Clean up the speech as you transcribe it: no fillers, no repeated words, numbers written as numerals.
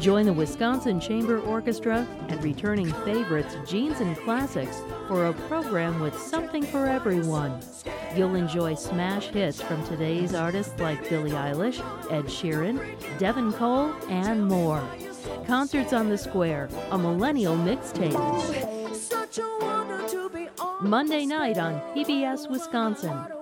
Join the Wisconsin Chamber Orchestra and returning favorites Genes and Classics for a program with something for everyone. You'll enjoy smash hits from today's artists like Billie Eilish, Ed Sheeran, Devin Cole, and more. Concerts on the Square, a millennial mixtape. Monday night on PBS Wisconsin.